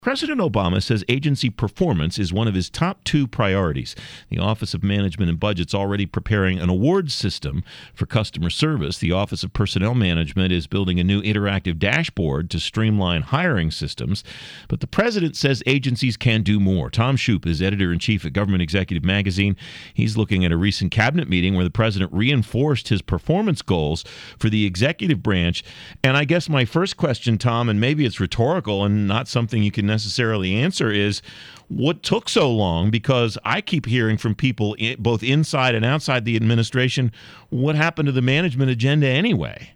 President Obama says agency performance is one of his top two priorities. The Office of Management and Budget's already preparing an awards system for customer service. The Office of Personnel Management is building a new interactive dashboard to streamline hiring systems. But the president says agencies can do more. Tom Shoup is editor-in-chief at Government Executive Magazine. He's looking at a recent cabinet meeting where the president reinforced his performance goals for the executive branch. And I guess my first question, Tom, and maybe it's rhetorical and not something you can necessarily answer, is what took so long? Because I keep hearing from people both inside and outside the administration, what happened to the management agenda anyway?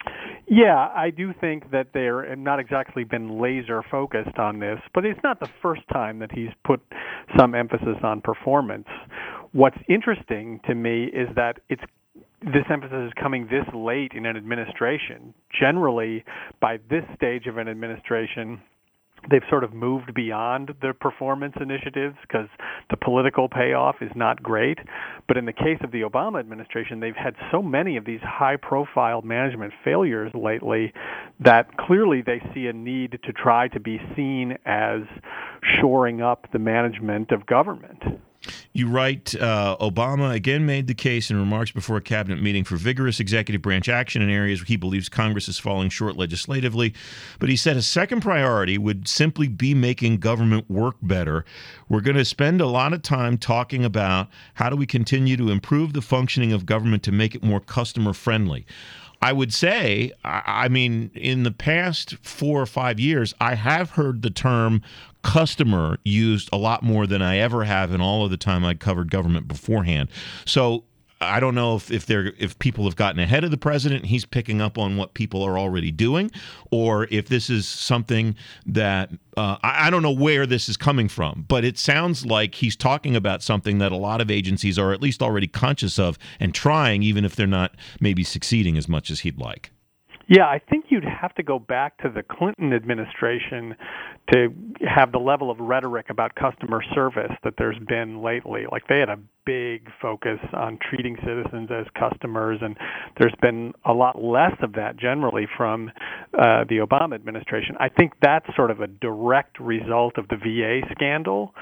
Yeah, I do think that they're not exactly been laser focused on this, but it's not the first time that he's put some emphasis on performance. What's interesting to me is that this emphasis is coming this late in an administration. Generally, by this stage of an administration, they've sort of moved beyond the performance initiatives because the political payoff is not great. But in the case of the Obama administration, they've had so many of these high-profile management failures lately that clearly they see a need to try to be seen as shoring up the management of government. You write, Obama again made the case in remarks before a cabinet meeting for vigorous executive branch action in areas where he believes Congress is falling short legislatively. But he said a second priority would simply be making government work better. We're going to spend a lot of time talking about how do we continue to improve the functioning of government to make it more customer friendly. I would say, I mean, in the past 4 or 5 years, I have heard the term customer used a lot more than I ever have in all of the time I'd covered government beforehand. So I don't know if people have gotten ahead of the president and he's picking up on what people are already doing, or if this is something that I don't know where this is coming from, but it sounds like he's talking about something that a lot of agencies are at least already conscious of and trying, even if they're not maybe succeeding as much as he'd like. Yeah, I think you'd have to go back to the Clinton administration to have the level of rhetoric about customer service that there's been lately. Like, they had a big focus on treating citizens as customers, and there's been a lot less of that generally from the Obama administration. I think that's sort of a direct result of the VA scandal.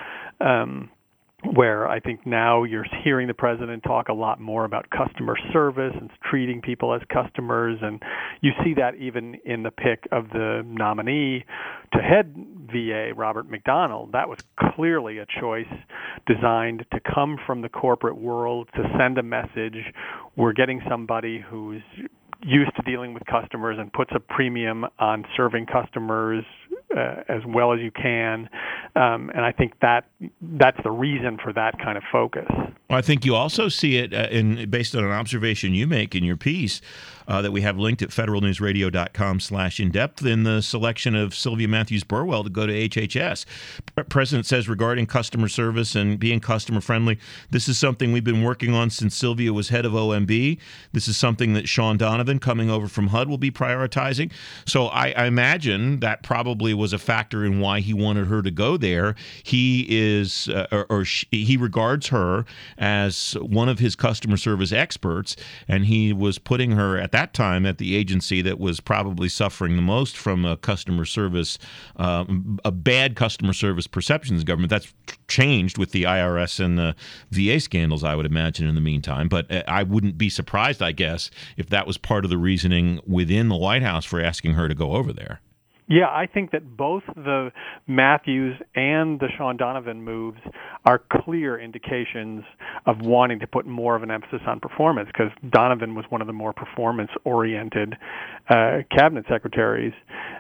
Where I think now you're hearing the president talk a lot more about customer service and treating people as customers, and you see that even in the pick of the nominee to head VA, Robert McDonnell. That was clearly a choice designed to come from the corporate world, to send a message. We're getting somebody who's used to dealing with customers and puts a premium on serving customers as well as you can. And I think that's the reason for that kind of focus. Well, I think you also see it based on an observation you make in your piece that we have linked at federalnewsradio.com/in-depth in the selection of Sylvia Matthews Burwell to go to HHS. President says regarding customer service and being customer friendly, this is something we've been working on since Sylvia was head of OMB. This is something that Sean Donovan, coming over from HUD, will be prioritizing. So I imagine that probably was a factor in why he wanted her to go there. He is, he regards her as one of his customer service experts, and he was putting her at that time at the agency that was probably suffering the most from a customer service, a bad customer service perceptions in government. That's changed with the IRS and the VA scandals, I would imagine, in the meantime. But I wouldn't be surprised, I guess, if that was part of the reasoning within the White House for asking her to go over there. Yeah, I think that both the Matthews and the Sean Donovan moves are clear indications of wanting to put more of an emphasis on performance, because Donovan was one of the more performance-oriented cabinet secretaries.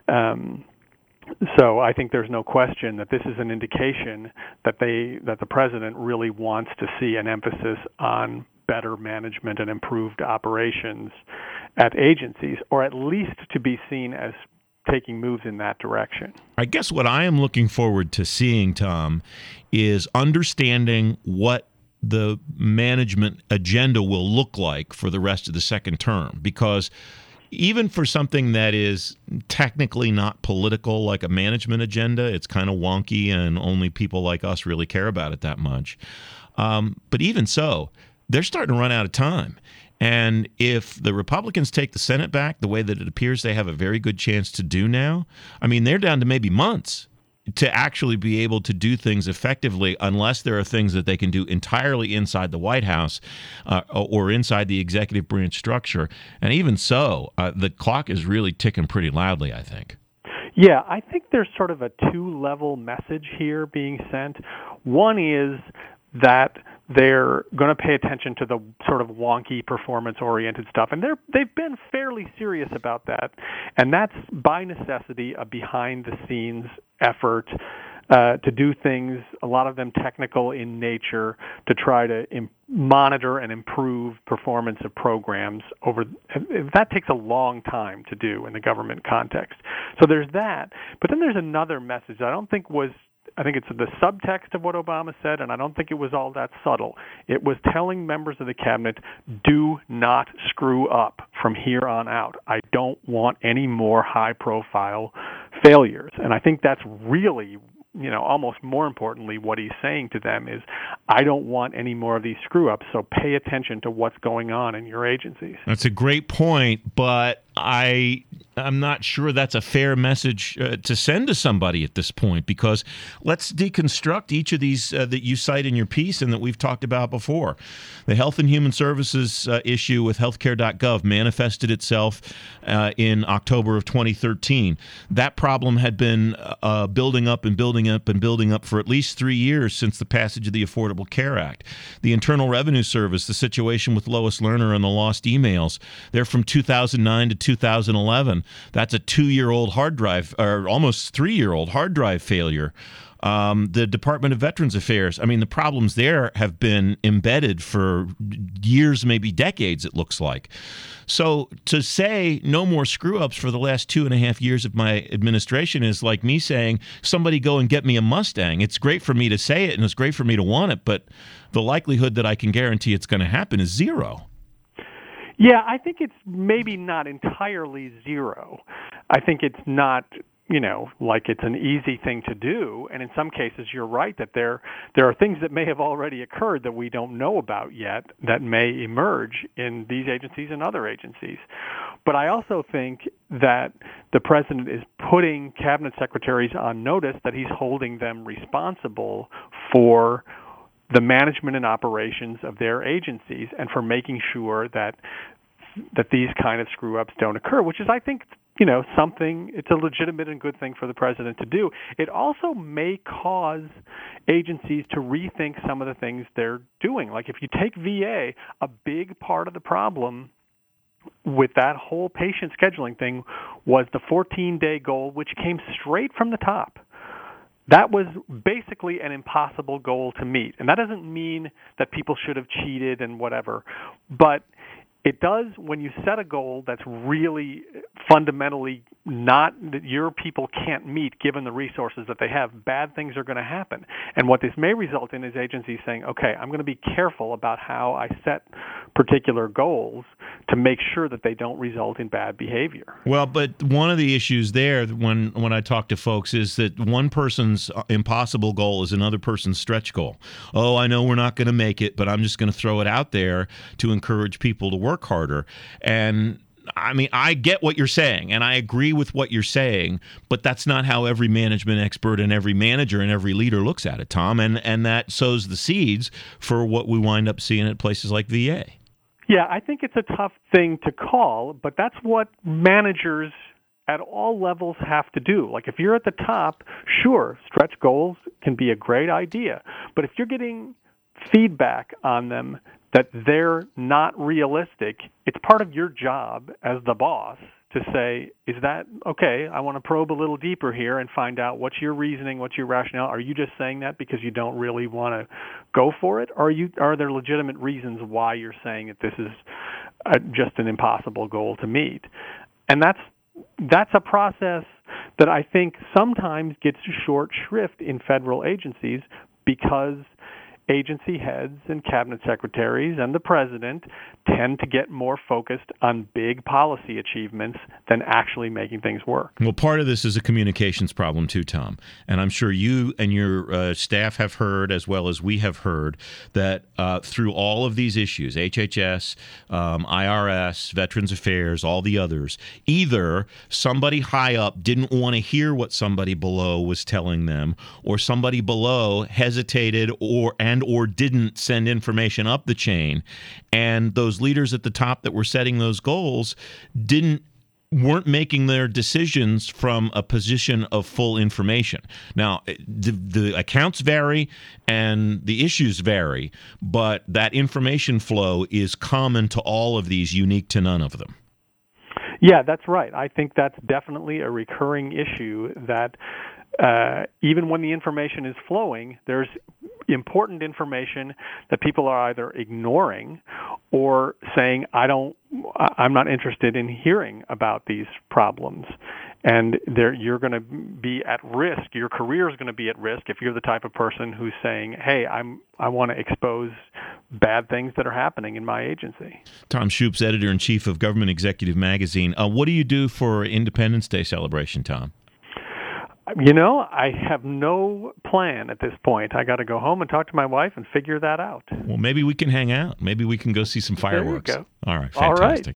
So I think there's no question that this is an indication that the president really wants to see an emphasis on better management and improved operations at agencies, or at least to be seen as taking moves in that direction. I guess what I am looking forward to seeing, Tom, is understanding what the management agenda will look like for the rest of the second term. Because even for something that is technically not political, like a management agenda, it's kind of wonky and only people like us really care about it that much. But even so, they're starting to run out of time. And if the Republicans take the Senate back the way that it appears they have a very good chance to do now, I mean, they're down to maybe months. to actually be able to do things effectively unless there are things that they can do entirely inside the White House or inside the executive branch structure. And even so, the clock is really ticking pretty loudly, I think. Yeah, I think there's sort of a two-level message here being sent. One is that they're going to pay attention to the sort of wonky performance-oriented stuff, and they've been fairly serious about that. And that's by necessity a behind-the-scenes effort to do things, a lot of them technical in nature, to try to monitor and improve performance of programs. That takes a long time to do in the government context. So there's that. But then there's another message that I think it's the subtext of what Obama said, and I don't think it was all that subtle. It was telling members of the cabinet, do not screw up from here on out. I don't want any more high-profile failures. And I think that's really, almost more importantly, what he's saying to them is, I don't want any more of these screw-ups, so pay attention to what's going on in your agencies. That's a great point, but I'm not sure that's a fair message to send to somebody at this point, because let's deconstruct each of these that you cite in your piece and that we've talked about before. The Health and Human Services issue with healthcare.gov manifested itself in October of 2013. That problem had been building up and building up and building up for at least 3 years since the passage of the Affordable Care Act. The Internal Revenue Service, the situation with Lois Lerner and the lost emails, they're from 2009 to 2011. That's a 2-year-old hard drive, or almost 3-year-old hard drive failure. The Department of Veterans Affairs, the problems there have been embedded for years, maybe decades, it looks like. So to say no more screw-ups for the last 2.5 years of my administration is like me saying, somebody go and get me a Mustang. It's great for me to say it, and it's great for me to want it, but the likelihood that I can guarantee it's going to happen is zero. Yeah, I think it's maybe not entirely zero. I think it's not, like it's an easy thing to do. And in some cases, you're right that there are things that may have already occurred that we don't know about yet that may emerge in these agencies and other agencies. But I also think that the president is putting cabinet secretaries on notice that he's holding them responsible for the management and operations of their agencies and for making sure that these kind of screw-ups don't occur, which is, I think, it's a legitimate and good thing for the president to do. It also may cause agencies to rethink some of the things they're doing. Like if you take VA, a big part of the problem with that whole patient scheduling thing was the 14-day goal, which came straight from the top. That was basically an impossible goal to meet. And that doesn't mean that people should have cheated and whatever. But it does, when you set a goal that's really fundamentally not that your people can't meet given the resources that they have, bad things are going to happen. And what this may result in is agencies saying, okay, I'm going to be careful about how I set particular goals to make sure that they don't result in bad behavior. Well, but one of the issues there when I talk to folks is that one person's impossible goal is another person's stretch goal. Oh, I know we're not going to make it, but I'm just going to throw it out there to encourage people to work harder. And I get what you're saying, and I agree with what you're saying, but that's not how every management expert and every manager and every leader looks at it, Tom, and that sows the seeds for what we wind up seeing at places like VA. Yeah, I think it's a tough thing to call, but that's what managers at all levels have to do. Like if you're at the top, sure, stretch goals can be a great idea, but if you're getting feedback on them that they're not realistic, it's part of your job as the boss to say, is that okay? I want to probe a little deeper here and find out what's your reasoning, what's your rationale. Are you just saying that because you don't really want to go for it? Or are there legitimate reasons why you're saying that this is just an impossible goal to meet? And that's a process that I think sometimes gets short shrift in federal agencies because agency heads and cabinet secretaries and the president tend to get more focused on big policy achievements than actually making things work. Well, part of this is a communications problem too, Tom. And I'm sure you and your staff have heard, as well as we have heard, that through all of these issues, HHS, IRS, Veterans Affairs, all the others, either somebody high up didn't want to hear what somebody below was telling them, or somebody below hesitated or didn't send information up the chain, and those leaders at the top that were setting those goals weren't making their decisions from a position of full information. Now, the accounts vary and the issues vary, but that information flow is common to all of these, unique to none of them. Yeah, that's right. I think that's definitely a recurring issue that even when the information is flowing, there's important information that people are either ignoring or saying, I'm not interested in hearing about these problems. And you're going to be at risk. Your career is going to be at risk if you're the type of person who's saying, hey, I want to expose bad things that are happening in my agency. Tom Shoup's editor-in-chief of Government Executive Magazine. What do you do for Independence Day celebration, Tom? You know, I have no plan at this point. I got to go home and talk to my wife and figure that out. Well, maybe we can hang out. Maybe we can go see some fireworks. There you go. All right, fantastic. All right.